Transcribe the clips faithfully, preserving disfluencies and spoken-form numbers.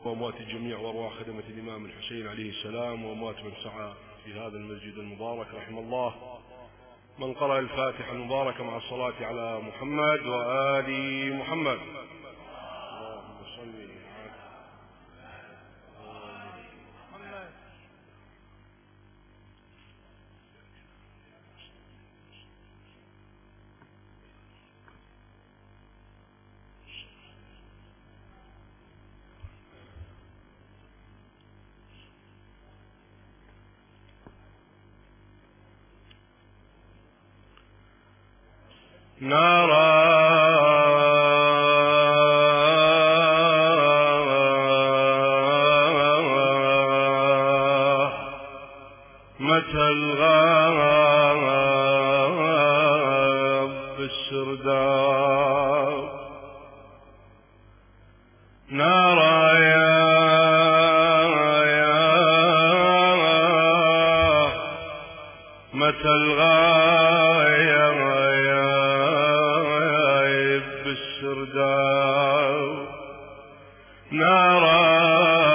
وأموات الجميع وأرواح خدمة الإمام الحسين عليه السلام وأموات من سعى في هذا المسجد المبارك رحم الله من قرأ الفاتحة المباركة مع الصلاة على محمد وآل محمد. اللهم صل نرى متى الغاب بالسرداب نرى يا يا متى الغايب بالسرداب نرى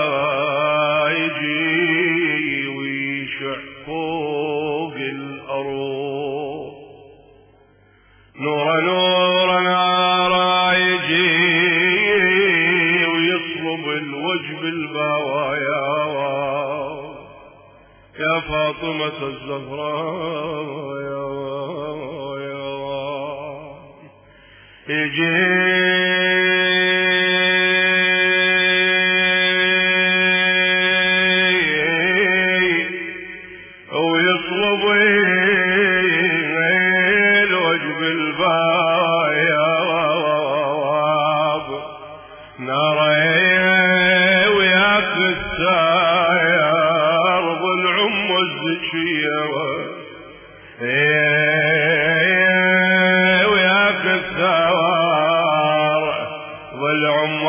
يجي ويشع فوق الأرض نور نور نرى يجي ويصلب الوجه بالبوايا يا فاطمة الزهراء يا يجي ويطلب الوجه بالباب نرى وياك الساير ضلعم والزكية وياك الثوار ضلعم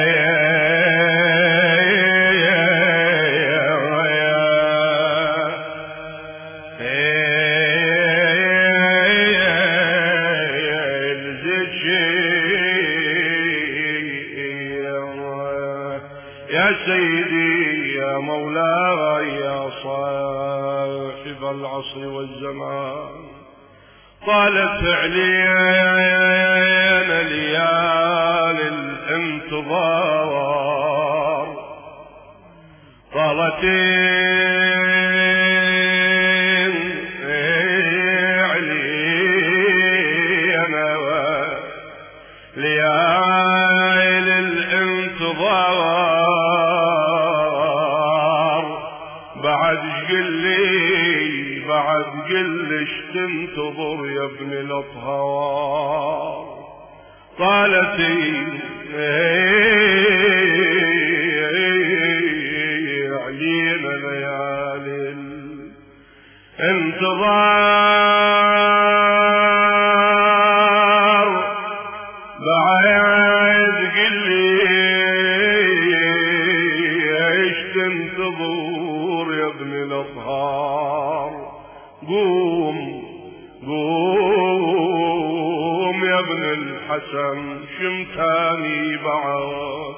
يا سيدي يا مولاي يا صاحب العصر والزمان طالت علينا ليالي الانتظار طالت علينا ليالي الانتظار بعد قلي بعد قلش تنتظر يا ابن الاطهار قالت علينا ليالي الانتظار بعد قليش تنتظر يا ابن الاطهار قوم قوم يا ابن الحسن شمتاني بعد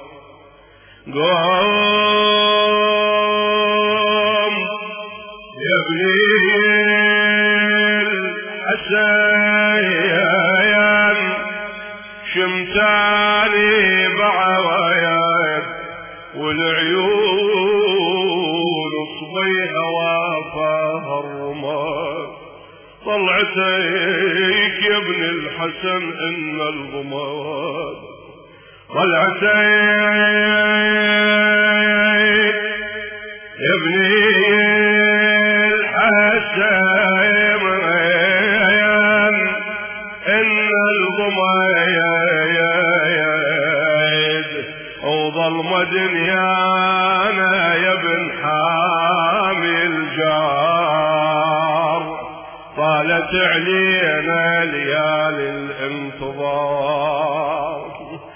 قوم يا ابن الحسن شمتاني بعد والعيون صبيها وافاها الرماد طلعتيك يا ابن الحسن ان الغماد طلعتيك يا ابن الحسن ان الغماد وظلمة دنيانا يا ابن حامي الجار طالت علينا ليالي الانتظار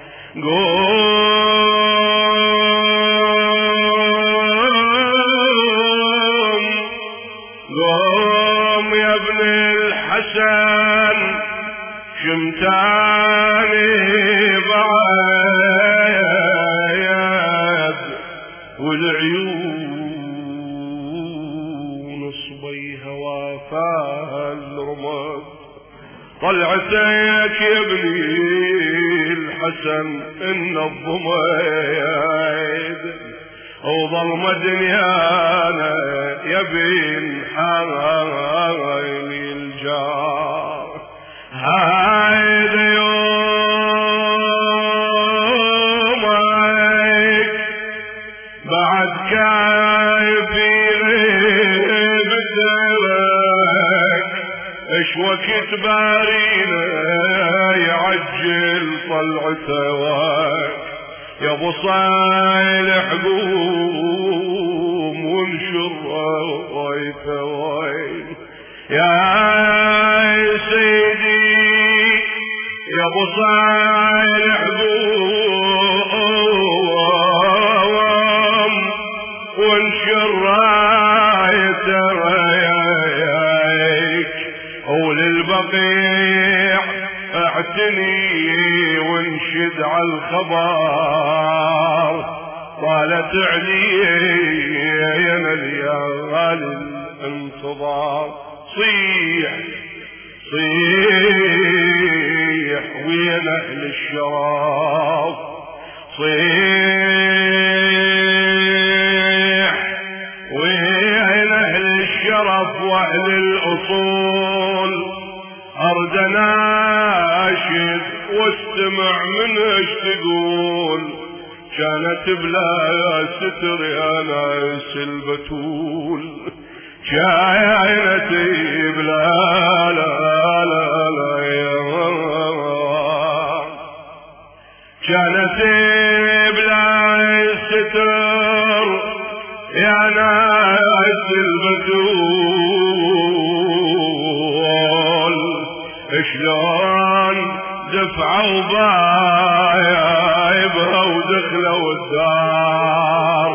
قوم قوم يا ابن الحسن شمتاني بعد والعيون صبيها وافاها الرماد. طلعتك يا ابني الحسن إن الضميد وظلم دنيانا يا بن حايل الجار. هايد يومك بعد كايفي بدرك اش وقت بارينا يعجل طلعته يا ابو صالح قوم وانشر رايته وين يا سيدي يا ابو صالح قوم وانشر رايته وللبقيع اعتني وانشد على الخبر. طالت علينا الليالي الانتظار. صيح صيح وين اهل الشرف صيح وين اهل الشرف واهل الاصول. ارد ناشد واستمع من ايش تقول. كانت بلا ستر يا ناس البتول كانت بلا لا لا لا يا كانت بلا ستر يا ناس البتول. شلون دفعوا بايبها ودخلوا الدار.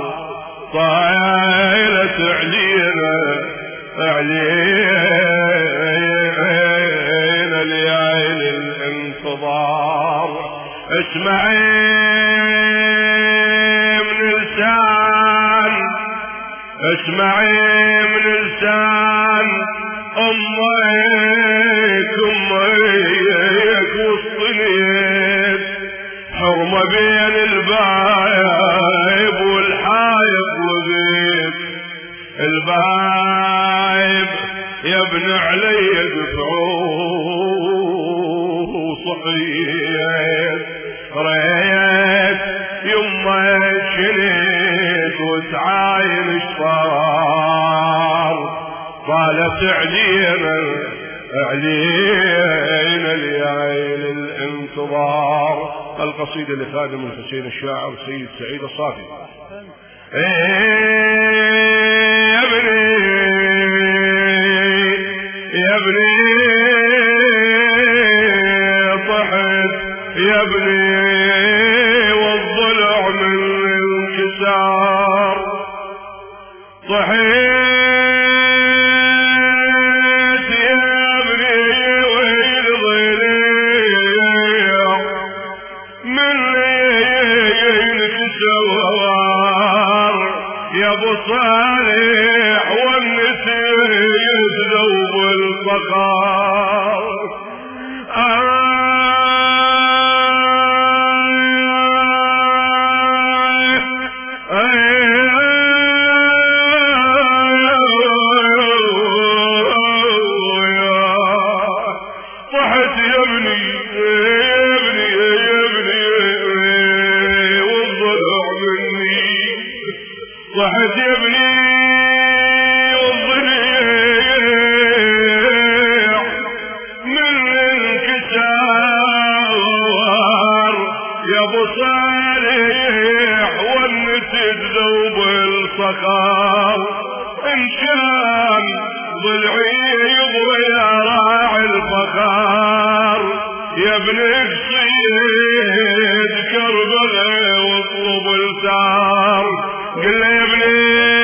طايلة علينا علينا ليالي الانتظار. اسمعي من لسان اسمعي من لسان امك امك وسطنيت حرمة بين البايب والحايط وبيت. البايب يا ابن علي دفعوه صحيت. ريت يما شنيت وتعاين اشطار. طالت علينا علينا ليالي الانتظار. القصيدة لخادم الحسين الشاعر سيد سعيد الصافي. يا ابني يا ابني طحت يا ابني والضلع من الانكسار. طحت صالح والنسيت ذوب الفقار. طحت يا ابني يا ابني يا ابني والضلع مني. طحت يا ابني والضليع من الانكسار. يا ابو صالح والنسيت ذوب الصخار. ان كان ضلعي يبغي راعي الفخار. يا ابن الصيد كربلاء واطلب الثار. قل له يا ابني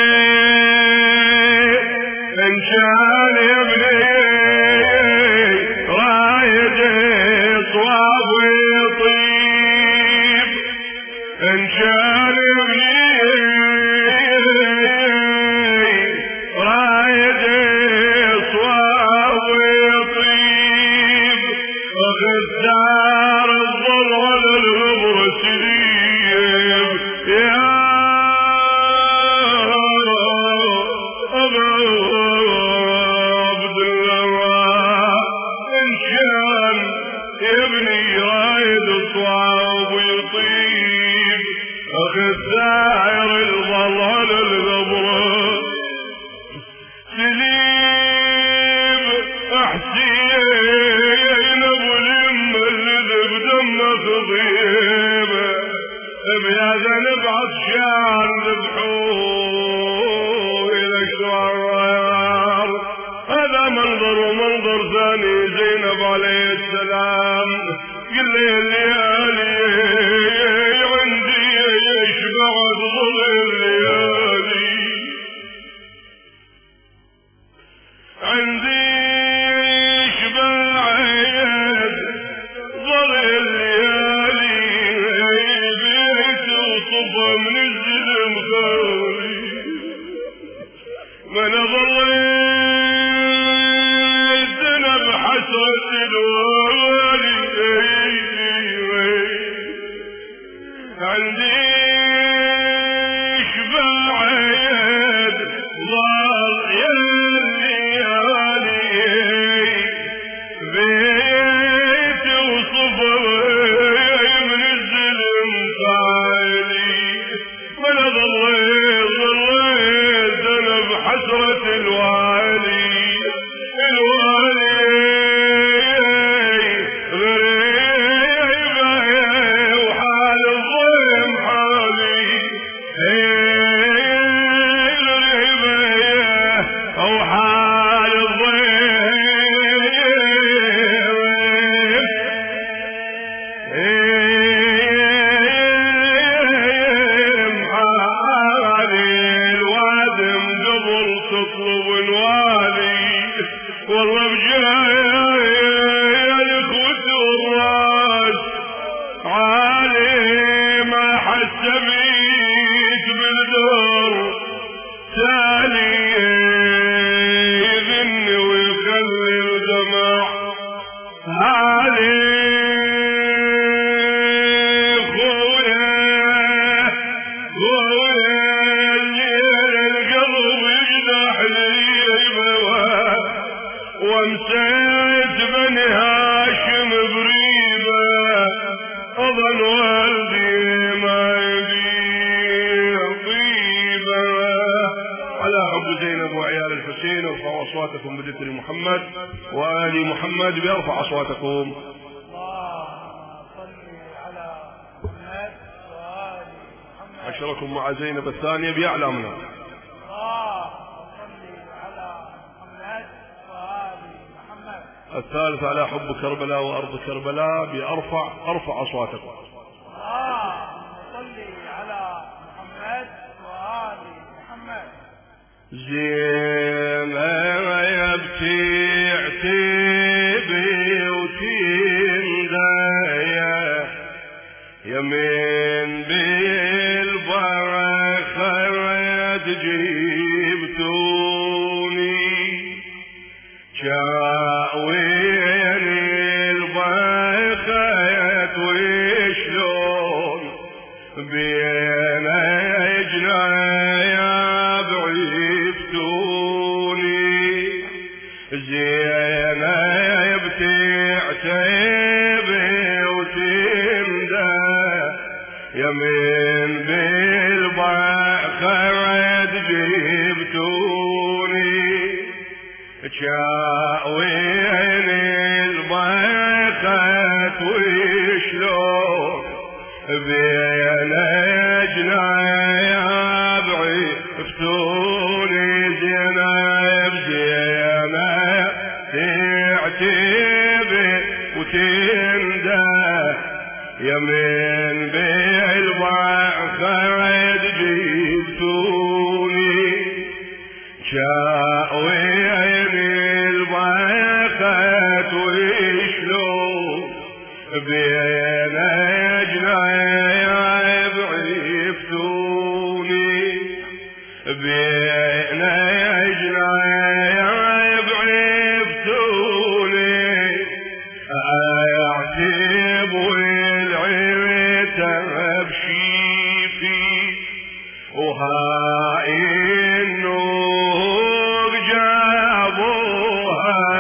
ان كان يا ابني رايد صواب ويطيب. ان كان يا ابني الظلم خالي من ظليت انا بحسرة الوالي عندي شفاعة ضال يا الليالي بيت وصفر من الظلم خالي من ظليت ظليت انا بحسرة الوالي الوالي غريبة وحال الظلم حالي غريبة وحال الظلم حالي الوادم قبل تطلب الوالي والله بجاي الخد والراس عالي ما حس بيك بالدور تالي يذن ويخلي الدمع عالي خويا خويا القلب يجنح لي بواه وامسيت بني هاشم بريبه اظن والدي ما يبيع طيبه على حب زينب وعيال الحسين. ارفعوا اصواتكم بذكر محمد وآل محمد بيرفع اصواتكم. اللهم صل على محمد وآل محمد. عشركم مع زينب الثانية بيعلمنا. الثالث على حب كربلاء وأرض كربلاء بأرفع أرفع أصواتكم. اللهم صل على محمد وآل محمد. زينب تعتبي وتندايا يمين بالبركة تجيبتوني وين البخيت وشلون بين اجنايا بعيفتوني زينب تعتبي وتندى يمين بالبخيت جيبتوني وين البخت وشلون بين اجنايا بعفتوني زينب زينب تعتبي وتندى يمين بالبخت جيبتوني وين البخت وشلون بين اجنايا بعفتوني بين اجنايا بعفتوني اعتب والعتب شيفي وهاي النور جابوها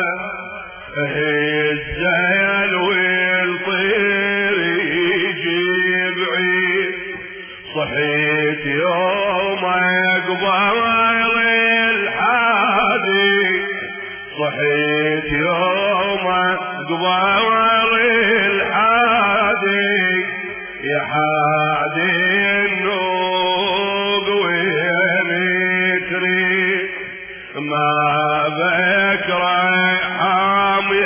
الزيل والطير يجيب عيد صحيت يوم اقبل الحادي صحيت يوم اقبل الحادي يا حادي النوق وين تريد ما بكره حامي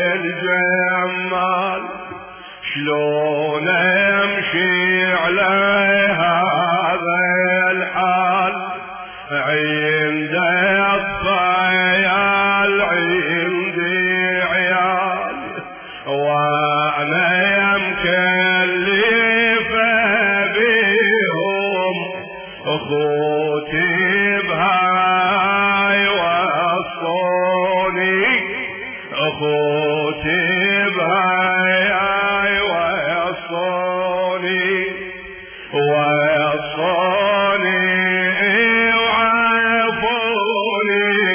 الجمال شلون امشي على هذا الحال عند الطيال عندي عيال وانا مكلفه بهم اخوتي بهاي وصوني اخوتي بهاي وصوني وصوني وعافوني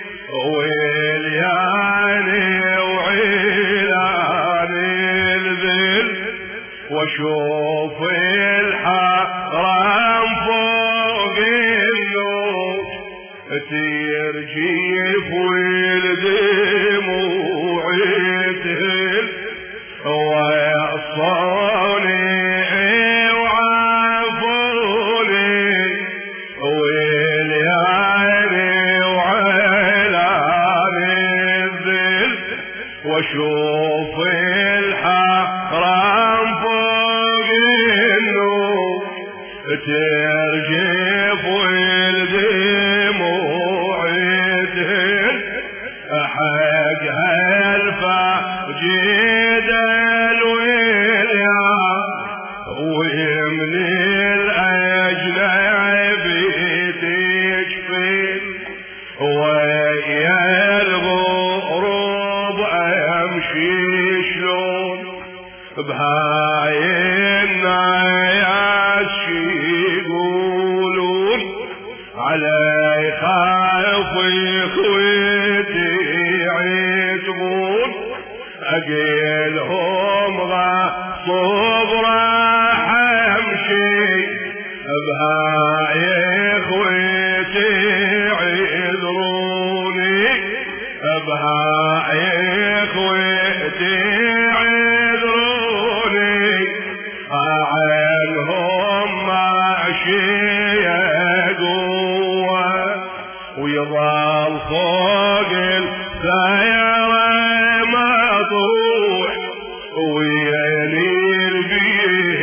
ويلياني وعيلاني الذل واشوف الحرام فوق النور ترجيف والدموع تهل ويصوني وعافوني ويلياني وعيلاني الذل واشوف الحرام فوق النور ترجف والدموع تهل حق هالفجيد الويليا ومن الأجنبي تجفل ويا الغروب أمشي شلون بهاي الناس يقولون علي خاف خويتي يعتبون اقيلهم غصب راح امشي بهاي خويتي عذروني بهاي خويتي عذروني عنهم ماشي قوة ويظل فوق السيارة مطروح ويليل بيه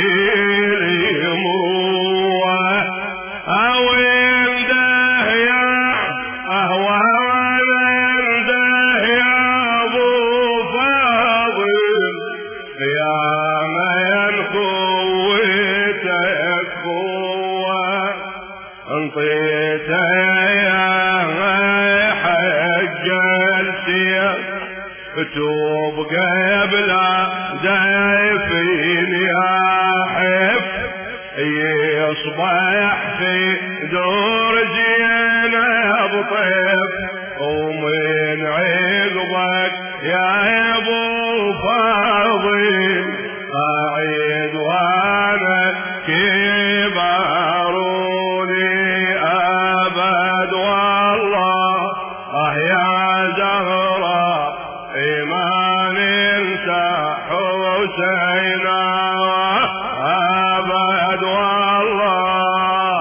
المروة او انده يا اهوى انده يا ابو فاضل يا من قوتك قوة انطيت يا حج السيف توب قبل دايفين يا حف يصبح في دور زينب طيف ومن عقبك يا ابو فاضل اعيد وانا كباروني ابد والله اه يا زهرة ما ننسى حسينا ابد والله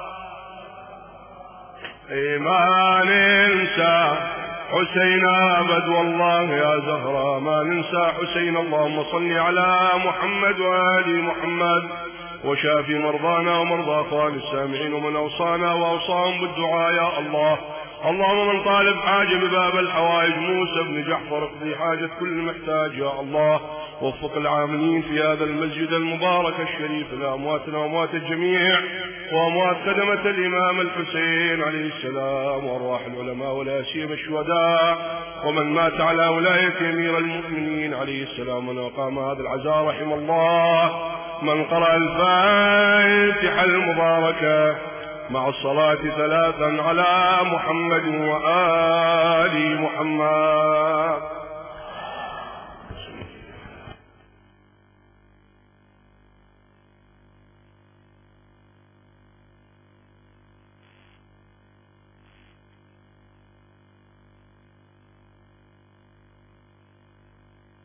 ما ننسى حسين ابد والله يا زهرة ما ننسى حسين. اللهم صل على محمد وآل محمد وشافي مرضانا ومرضى اخوان السامعين ومن اوصانا واوصاهم بالدعاء يا الله. اللهم من طالب حاجة بباب الحوائج موسى بن جعفر اقضي حاجة كل محتاج يا الله. وفق العاملين في هذا المسجد المبارك الشريف لأمواتنا وأموات الجميع وأموات خدمة الإمام الحسين عليه السلام وأرواح العلماء ولا سيما الشهداء ومن مات على ولاية أمير المؤمنين عليه السلام ومن أقام هذا العزاء رحم الله. من قرأ الفاتحة المباركة مع الصلاة ثلاثا على محمد وآل محمد.